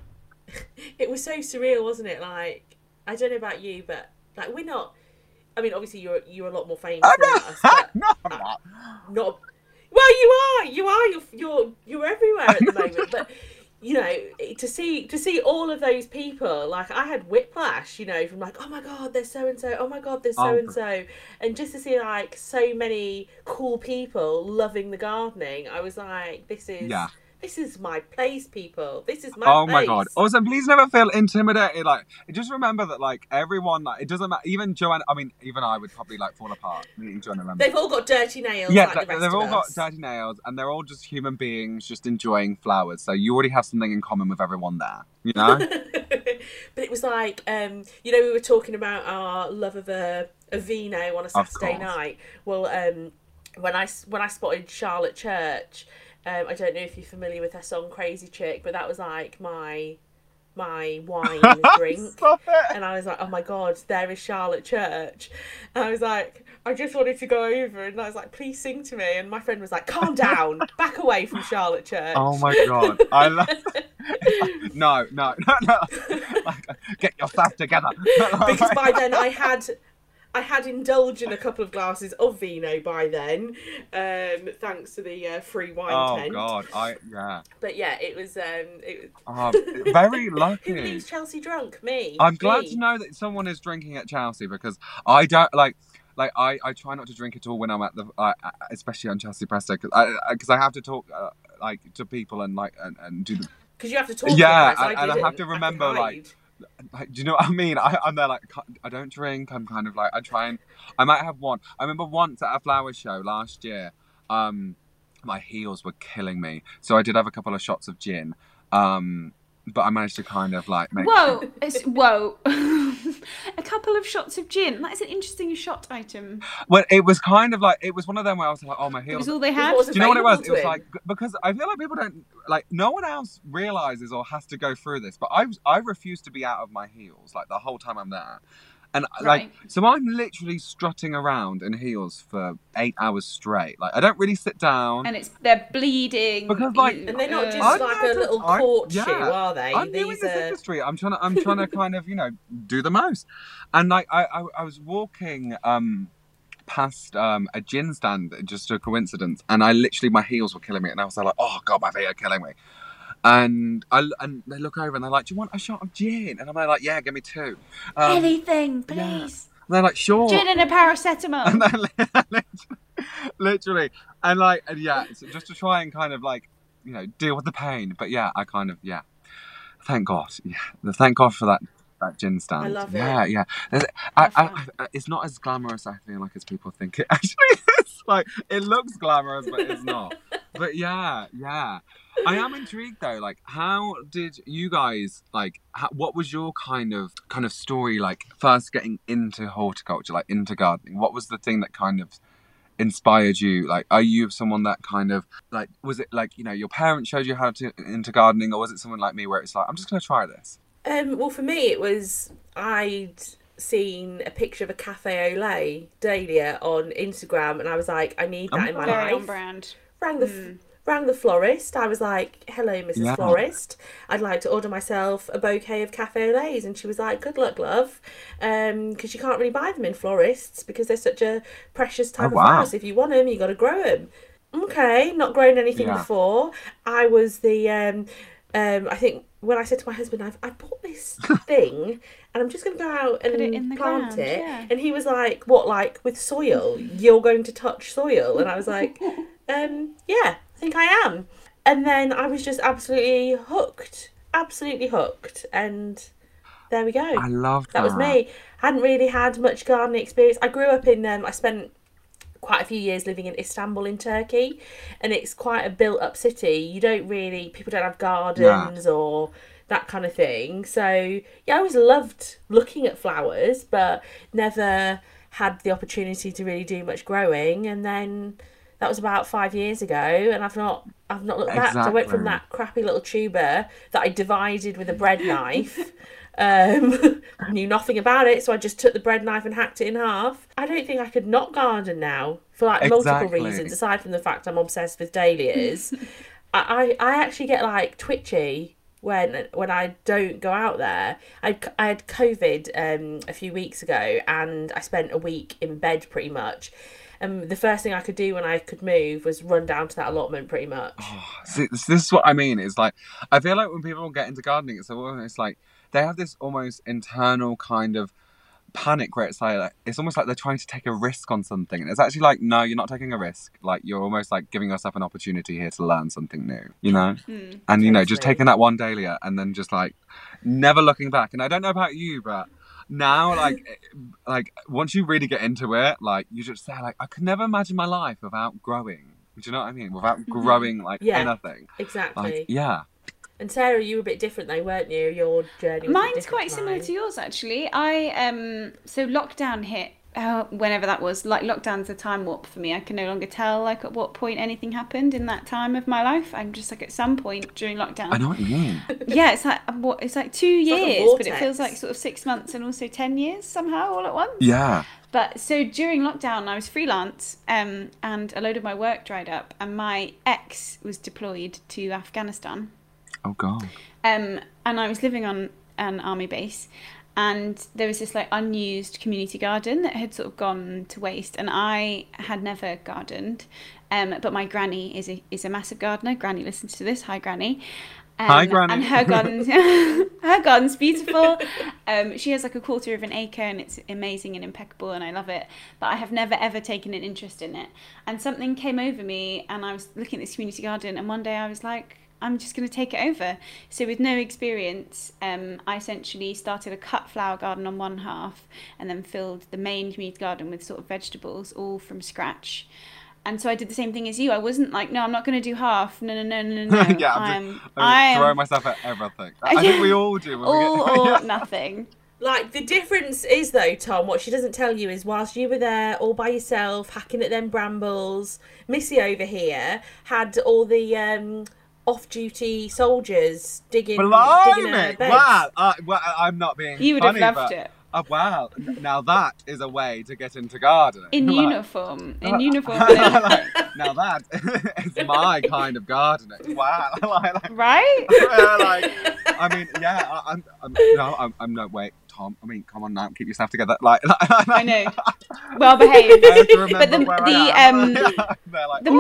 it was so surreal, wasn't it? Like, I don't know about you, but, like, we're not. I mean, obviously you're a lot more famous than us. But, no, I'm not. Not. Well, you are. You're everywhere at the moment. But, you know, to see all of those people, like, I had whiplash, you know, from like, oh my god, there's so and so. Oh my god, there's so and so. And just to see, like, so many cool people loving the gardening, I was like, this is my place, people. This is my place. Oh my god. Also, please never feel intimidated. Like, just remember that, like, everyone, like, it doesn't matter. Even Joanna, I mean, even I would probably, like, fall apart meeting Joanna. They've all got dirty nails. Yeah, like the rest they've all of got us. dirty nails, and they're all just human beings just enjoying flowers. So you already have something in common with everyone there, you know? But it was like, you know, we were talking about our love of a vino on a Saturday night. Well, when I spotted Charlotte Church, I don't know if you're familiar with her song Crazy Chick, but that was like my my wine drink. And I was like, oh my God, there is Charlotte Church. And I was like, I just wanted to go over, and I was like, please sing to me. And my friend was like, calm down, back away from Charlotte Church. Oh my God. I love No. Like, get yourself together. Because by then I had indulged in a couple of glasses of vino by then, thanks to the free wine tent. Oh God, yeah. But yeah, it was very lucky. Who leaves Chelsea drunk? Me. I'm glad to know that someone is drinking at Chelsea, because I don't like I try not to drink at all when I'm at the especially on Chelsea Presto, because I have to talk like to people and do the. Because you have to talk. Yeah, to and I have to remember like, do you know what I mean? I'm there like, I don't drink. I'm kind of like, I might have one. I remember once at a flower show last year, my heels were killing me, so I did have a couple of shots of gin. But I managed to kind of like make. Whoa! A couple of shots of gin. That is an interesting shot item. Well, it was kind of like, it was one of them where I was like, oh, my heels. It was all they had. Do you know what it was? It was like, because I feel like people don't like, no one else realizes or has to go through this, but I refuse to be out of my heels like the whole time I'm there. And like, so I'm literally strutting around in heels for 8 hours straight. Like, I don't really sit down. And they're bleeding. Because like, and they're not just like a little court shoe, are they? I'm new in this industry. I'm trying to kind of, do the most. And like, I was walking past a gin stand, just a coincidence, and I literally, my heels were killing me, and I was like, oh God, my feet are killing me. And they look over and they're like, do you want a shot of gin? And I'm like, yeah, give me 2. Anything, please. Yeah. And they're like, sure. Gin and a paracetamol. And literally. And like, and yeah, so just to try and kind of like, deal with the pain. But yeah, I kind of, yeah. Thank God. Yeah. Thank God for that gin stand. I love it. Yeah. It's not as glamorous, I feel like, as people think it actually is. Like, it looks glamorous, but it's not. But yeah. I am intrigued though, like, how did you guys, like, what was your kind of story, like, first getting into horticulture, like, into gardening? What was the thing that kind of inspired you? Like, are you someone that kind of, like, was it like, your parents showed you how to into gardening, or was it someone like me where it's like, I'm just going to try this? Well, for me, it was, I'd seen a picture of a cafe au lait dahlia on Instagram, and I was like, I need that in my life. On brand. Rang the florist. I was like, hello, Mrs. Florist. I'd like to order myself a bouquet of cafe au laits. And she was like, good luck, love. Because you can't really buy them in florists because they're such a precious type of flowers. If you want them, you got to grow them. Okay, not grown anything before. I was the, I think when I said to my husband, I bought this thing and I'm just going to go out and plant it. Yeah. And he was like, what, like with soil? You're going to touch soil? And I was like, yeah. I think I am. And then I was just absolutely hooked, and there we go. I love that. That was me. Hadn't really had much gardening experience. I grew up in I spent quite a few years living in Istanbul in Turkey, and it's quite a built up city. People don't have gardens or that kind of thing. So yeah, I always loved looking at flowers, but never had the opportunity to really do much growing. And then that was about 5 years ago, and I've not looked back. So I went from that crappy little tuber that I divided with a bread knife. Knew nothing about it, so I just took the bread knife and hacked it in half. I don't think I could not garden now for multiple reasons, aside from the fact I'm obsessed with dahlias. I actually get like twitchy when I don't go out there. I had COVID a few weeks ago, and I spent a week in bed pretty much. And the first thing I could do when I could move was run down to that allotment pretty much. Oh, see, this is what I mean. It's like, I feel like when people get into gardening, it's like they have this almost internal kind of panic where it's like it's almost like they're trying to take a risk on something. And it's actually like, no, you're not taking a risk. Like, you're almost like giving yourself an opportunity here to learn something new, And, just taking that one dahlia and then just like never looking back. And I don't know about you, but now, like once you really get into it, like you just say, like, I could never imagine my life without growing. Do you know what I mean? Without growing, like, anything. Exactly. Like, yeah. And Sarah, you were a bit different though, weren't you? Your journey was Mine's quite similar to yours, actually. So lockdown hit whenever that was, like lockdown's a time warp for me. I can no longer tell like at what point anything happened in that time of my life. I'm just like at some point during lockdown. I know what you mean. Yeah, it's like 2 years, but it feels like sort of 6 months and also 10 years somehow all at once. Yeah. But so during lockdown, I was freelance, and a load of my work dried up, and my ex was deployed to Afghanistan. Oh God. And I was living on an army base. And there was this like unused community garden that had sort of gone to waste, and I had never gardened, but my granny is a massive gardener. Granny listens to this. Hi, Granny. Hi, Granny. And her garden's beautiful. She has like a 1/4 of an acre, and it's amazing and impeccable, and I love it. But I have never ever taken an interest in it. And something came over me, and I was looking at this community garden, and one day I was like, I'm just going to take it over. So with no experience, I essentially started a cut flower garden on one half and then filled the main community garden with sort of vegetables, all from scratch. And so I did the same thing as you. I wasn't like, no, I'm not going to do half. No. Yeah, I'm throwing myself at everything. I think we all do. Or nothing. Like, the difference is, though, Tom, what she doesn't tell you is whilst you were there all by yourself, hacking at them brambles, Missy over here had all the... off-duty soldiers digging her beds. Wow, I'm not being You would funny, have loved it. Wow, now that is a way to get into gardening. In uniform. Now that is my kind of gardening. Wow. Right? I mean, yeah, I'm no, wait, Tom, I mean, come on now, keep yourself together. I know. Well behaved. But the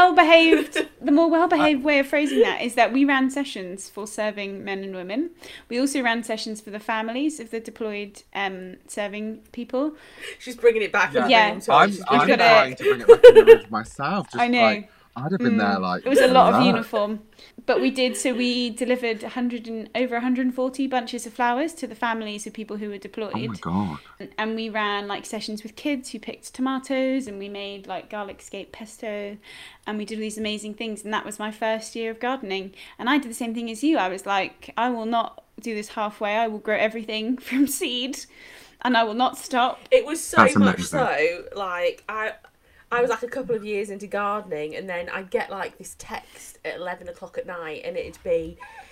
more well behaved way of phrasing that is that we ran sessions for serving men and women. We also ran sessions for the families of the deployed serving people. She's bringing it back. Yeah. I'm trying to bring it back in the room myself. Just I know. Like, I'd have been there like... It was a lot of uniform. But we delivered over 140 bunches of flowers to the families of people who were deployed. Oh my God. And we ran like sessions with kids who picked tomatoes, and we made like garlic scape pesto, and we did all these amazing things. And that was my first year of gardening. And I did the same thing as you. I was like, I will not do this halfway. I will grow everything from seed, and I will not stop. It was so much so, like, I was like a couple of years into gardening, and then I'd get like this text at 11 o'clock at night, and it'd be,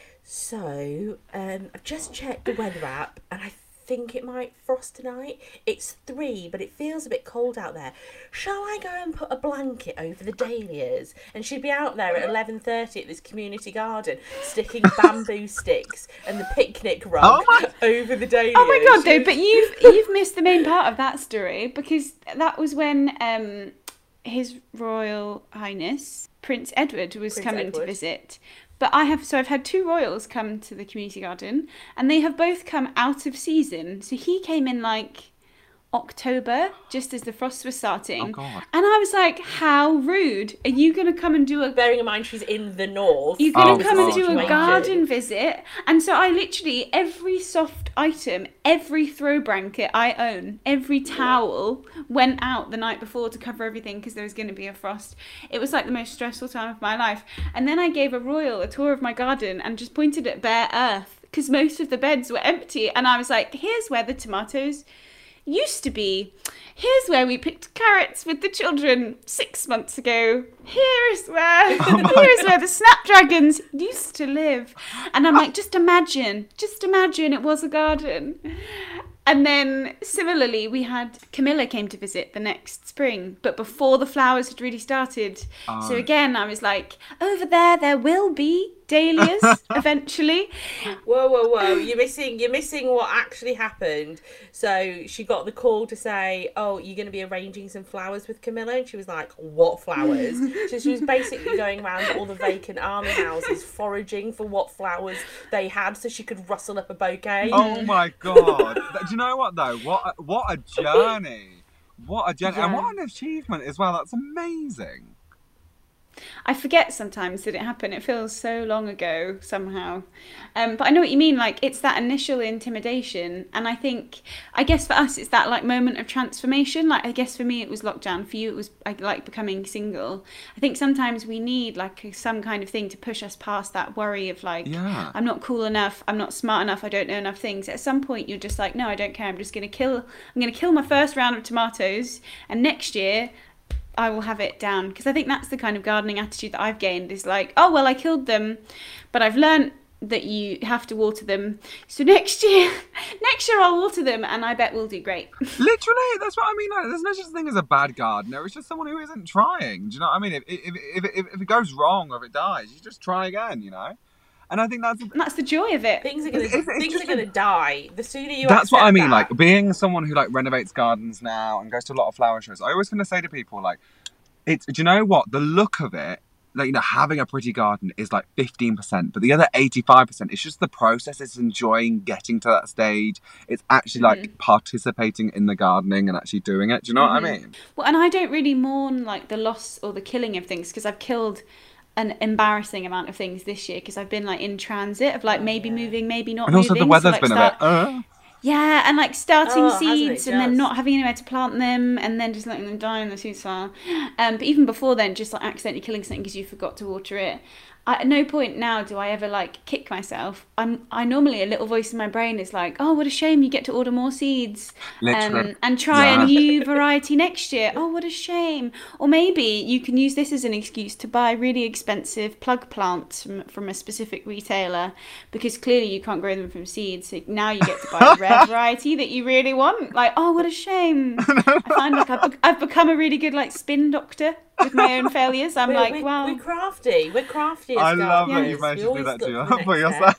so, I've just checked the weather app, and I think it might frost tonight. It's 3, but it feels a bit cold out there. Shall I go and put a blanket over the dahlias? And she'd be out there at 11:30 at this community garden, sticking bamboo sticks and the picnic rug over the dahlias. Oh my God, though, but you've missed the main part of that story, because that was when His Royal Highness Prince Edward was coming to visit. But I've had 2 royals come to the community garden, and they have both come out of season. So he came in like October, just as the frost was starting. Oh God. And I was like, how rude. Are you going to come and do a... Bearing in mind she's in the north. You're going to come and do a garden visit. And so I literally, every soft item, every throw blanket I own, every towel went out the night before to cover everything because there was going to be a frost. It was like the most stressful time of my life. And then I gave a royal a tour of my garden and just pointed at bare earth because most of the beds were empty. And I was like, here's where the tomatoes used to be. Here's where we picked carrots with the children 6 months ago. Here's where the snapdragons used to live. And I'm like, just imagine it was a garden. And then similarly, we had Camilla came to visit the next spring, but before the flowers had really started. So again, I was like, over there will be dahlias eventually. Whoa. You're missing what actually happened. So she got the call to say, oh, you're going to be arranging some flowers with Camilla. And she was like, what flowers? So she was basically going around all the vacant army houses foraging for what flowers they had so she could rustle up a bouquet. Oh my God. Do you know what though? What a journey. What a journey. Yeah. And what an achievement as well. That's amazing. I forget sometimes that it happened. It feels so long ago somehow. But I know what you mean. Like, it's that initial intimidation. And I guess for us, it's that like moment of transformation. Like, I guess for me, it was lockdown. For you, it was like becoming single. I think sometimes we need like some kind of thing to push us past that worry of like, I'm not cool enough. I'm not smart enough. I don't know enough things. At some point, you're just like, no, I don't care. I'm going to kill my first round of tomatoes. And next year, I will have it down. Because I think that's the kind of gardening attitude that I've gained, is like, oh, well, I killed them, but I've learned that you have to water them. So next year I'll water them, and I bet we'll do great. Literally, that's what I mean. Like, there's no such thing as a bad gardener. It's just someone who isn't trying. Do you know what I mean? If it goes wrong or if it dies, you just try again, you know? And I think that's the joy of it. Things are gonna die. The sooner you. That's what I mean. Like, being someone who like renovates gardens now and goes to a lot of flower shows, I always kind of say to people like, do you know what? The look of it, like, you know, having a pretty garden is like 15%, but the other 85%, it's just the process. It's enjoying getting to that stage. It's actually like participating in the gardening and actually doing it. Do you know what I mean? Well, and I don't really mourn like the loss or the killing of things, because I've killed an embarrassing amount of things this year, because I've been like in transit of like maybe moving, maybe not moving. And also the weather's been a bit... Yeah, and like starting seeds and then not having anywhere to plant them, and then just letting them die in the seed soil. But even before then, just like accidentally killing something because you forgot to water it. At no point now do I ever like kick myself. I normally, a little voice in my brain is like, oh, what a shame you get to order more seeds and try a new variety next year. Oh, what a shame. Or maybe you can use this as an excuse to buy really expensive plug plants from a specific retailer, because clearly you can't grow them from seeds. So now you get to buy a rare variety that you really want. Like, oh, what a shame. I find like I've become a really good like spin doctor with my own failures. Wow. We're crafty. We're crafty. I love that you managed to do that for yourself.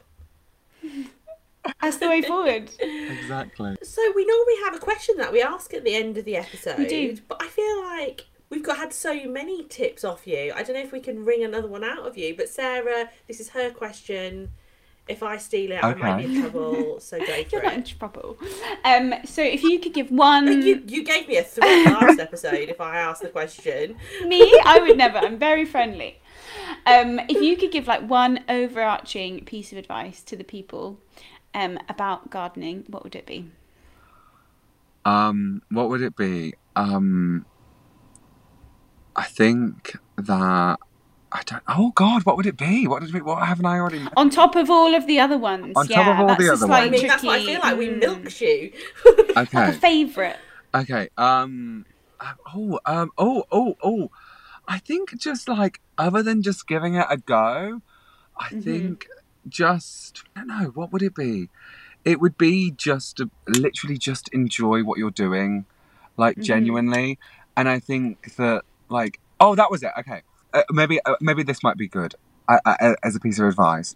That's the way forward. Exactly. So we normally have a question that we ask at the end of the episode. We do. But I feel like we've had so many tips off you. I don't know if we can wring another one out of you. But Sarah, this is her question. If I steal it, I might be in trouble, so go for it. You're not in trouble. So if you could give one... You gave me a threat last episode if I asked the question. Me? I would never. I'm very friendly. If you could give like one overarching piece of advice to the people about gardening, what would it be? What would it be? I think that... Oh God, what would it be? What haven't I already? On top of all of the other ones. On top of all the other ones. I mean, that's what I feel like. We milked you. Okay. Like a favourite. Okay. I think just like, other than just giving it a go, I think just, I don't know, what would it be? It would be just to literally just enjoy what you're doing, like genuinely. And I think that like, oh, that was it. Okay. Maybe this might be good as a piece of advice.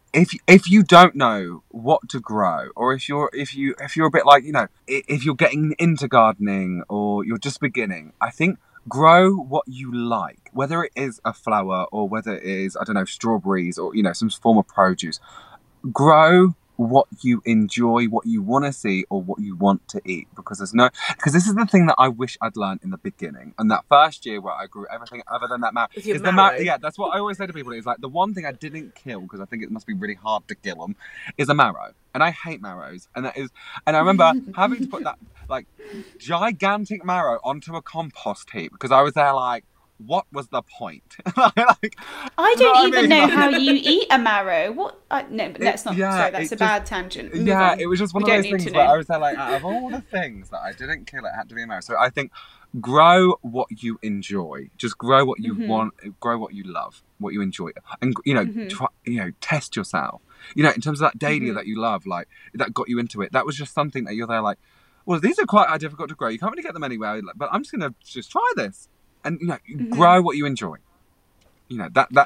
If you don't know what to grow, or if you're a bit like, you know, if you're getting into gardening or you're just beginning, I think grow what you like, whether it is a flower or whether it is, I don't know, strawberries or, you know, some form of produce. Grow what you enjoy, what you want to see, or what you want to eat, because this is the thing that I wish I'd learned in the beginning. And that first year where I grew everything other than that marrow, yeah, that's what I always say to people, is like the one thing I didn't kill, because I think it must be really hard to kill them, is a marrow. And I hate marrows, and I remember having to put that like gigantic marrow onto a compost heap, because I was there like, what was the point? Like, I don't even know how you eat a marrow. What? No, but that's not. Sorry, that's a bad tangent. It was just one of those things where I was there like, out of all the things that I didn't kill, it had to be a marrow. So I think grow what you enjoy. Just grow what you want. Grow what you love. What you enjoy, and you know, try, you know, test yourself. You know, in terms of that dahlia that you love, like that got you into it. That was just something that you're there like, well, these are quite difficult to grow. You can't really get them anywhere. But I'm just gonna try this. And you know, grow what you enjoy. You know that's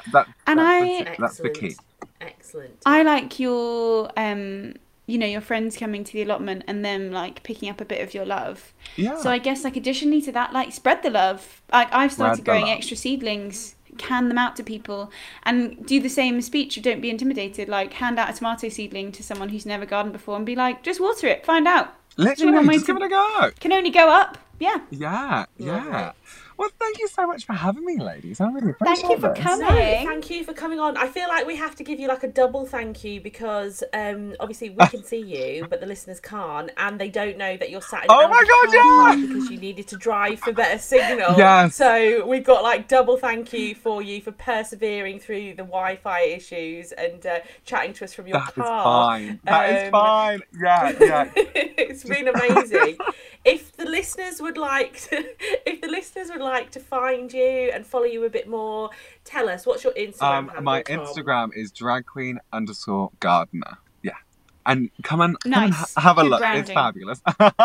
the key. Excellent. I like your you know, your friends coming to the allotment and them like picking up a bit of your love. Yeah. So I guess like additionally to that, like spread the love. Like I've started growing extra seedlings, hand them out to people, and do the same speech of don't be intimidated. Like hand out a tomato seedling to someone who's never gardened before and be like, just water it, find out. Literally, just give it a go. Can only go up. Yeah. Well, thank you so much for having me, ladies. I really appreciate it. Thank you for coming. No, thank you for coming on. I feel like we have to give you like a double thank you because obviously we can see you, but the listeners can't, and they don't know that you're sat in because you needed to drive for better signal. Yes. So we've got like double thank you for you for persevering through the Wi-Fi issues and chatting to us from your car. That is fine. Yeah. It's been amazing. If the listeners would like to find you and follow you a bit more, tell us, what's your Instagram handle, my Tom? Instagram is dragqueen_gardener. Yeah. And come and nice. have a Good look. branding. It's fabulous.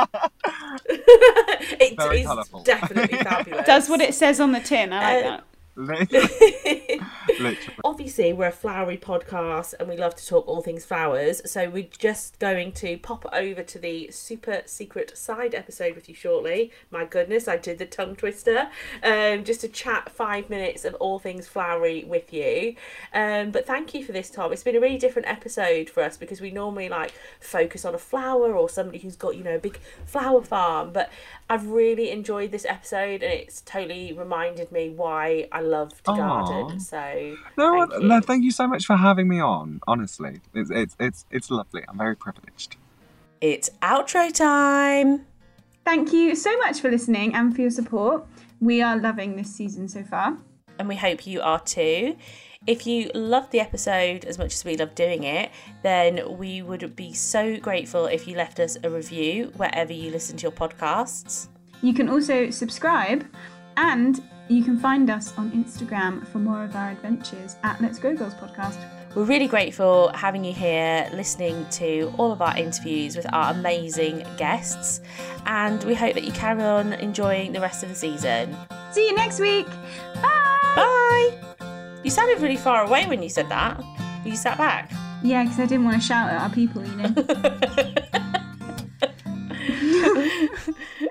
It Very is colourful. definitely fabulous. Does what it says on the tin. I like that. Literally. Obviously, we're a flowery podcast and we love to talk all things flowers, so we're just going to pop over to the super secret side episode with you shortly. My goodness, I did the tongue twister. Just to chat 5 minutes of all things flowery with you. But thank you for this, Tom. It's been a really different episode for us because we normally like focus on a flower or somebody who's got, a big flower farm, but I've really enjoyed this episode and it's totally reminded me why I love to garden. So thank you so much for having me on. Honestly, it's lovely. I'm very privileged. It's outro time. Thank you so much for listening and for your support. We are loving this season so far, and we hope you are too. If you loved the episode as much as we love doing it, then we would be so grateful if you left us a review wherever you listen to your podcasts. You can also subscribe, and you can find us on Instagram for more of our adventures at Let's Grow Girls Podcast. We're really grateful having you here, listening to all of our interviews with our amazing guests, and we hope that you carry on enjoying the rest of the season. See you next week. Bye! Bye! You sounded really far away when you said that. You sat back. Yeah, because I didn't want to shout at our people,